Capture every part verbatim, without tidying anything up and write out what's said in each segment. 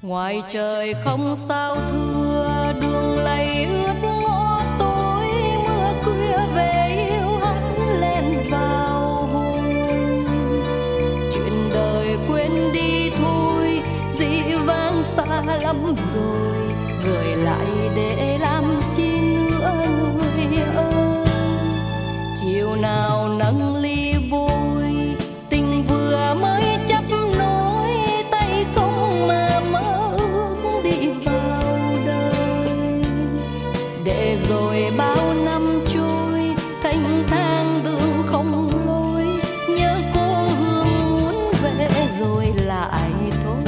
Ngoài trời không sao thưa, đường lầy ướt ngõ tối, mưa khuya về yêu hắt lên vào hồn. Chuyện đời quên đi thôi, dĩ vãng xa lắm rồi, gửi lại để làm chi nữa người ơi. Chiều nào nâng ly bôi, tình vừa mới chấp nối, tay không mà mơ ước đi vào đời. Để rồi bao năm trôi, thanh thang đường không lối, nhớ cô hương muốn về rồi lại thôi.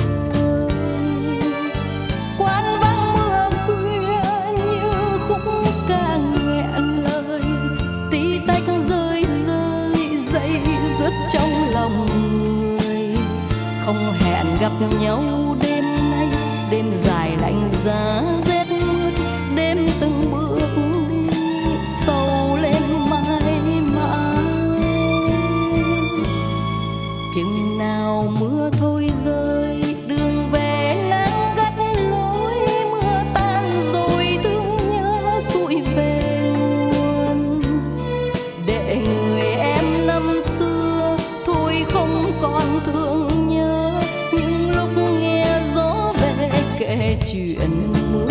Quán vắng mưa khuya như khúc ca nghẹn lời, tí tách rơi rơi dây dứt trong lòng người. Không hẹn gặp nhau đêm nay, đêm dài lạnh giá rét mướt, đêm từng bước đi sâu lên mãi mãi. Chừng nào mưa thôi rơi, đường về nắng gắt lối, mưa tan rồi thương nhớ xuôi về nguồn. Để người em năm xưa thôi không còn thương nhớ, những lúc nghe gió về kể chuyện mưa.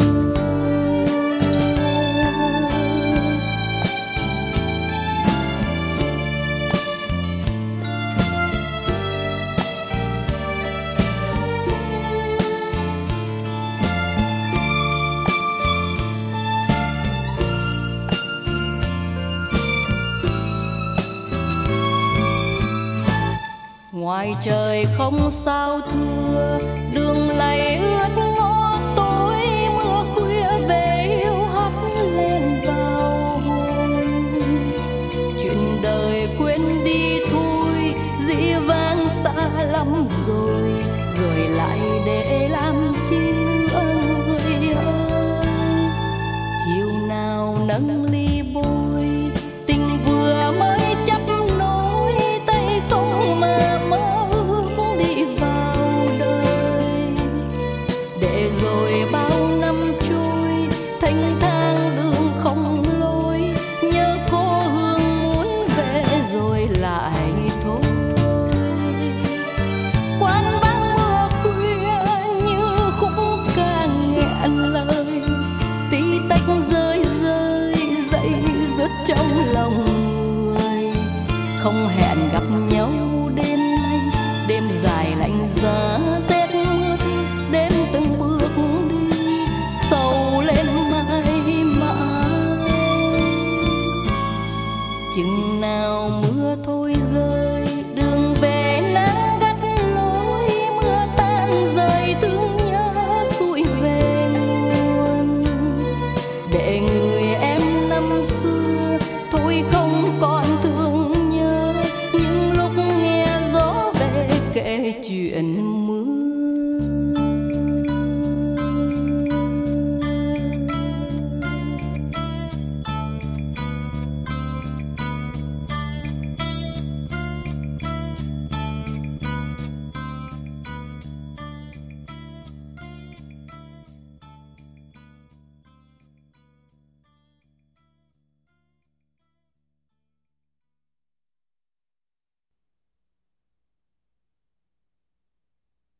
Ngoài trời không sao thưa, đường lầy ướt ngõ tối, mưa khuya về yêu hắt lên vào hồn. Chuyện đời quên đi thôi, dĩ vãng xa lắm rồi, gửi lại để làm chi nữa người ơi. Chiều nào nâng ly bôi, tình vừa mới chấp nối, tay không mà mơ ước đi vào đời. Để rồi bao năm trôi, thanh thang đường không lối, nhớ cô hương muốn về rồi lại thôi. Quán vắng mưa khuya như khúc ca nghẹn lời, tí tách rơi rơi dây dứt trong lòng người. Không hẹn gặp nhau đêm nay, đêm dài lạnh giá rét mướt, đêm từng bước đi sâu lên mãi mãi. Chừng nào mưa thôi rơi,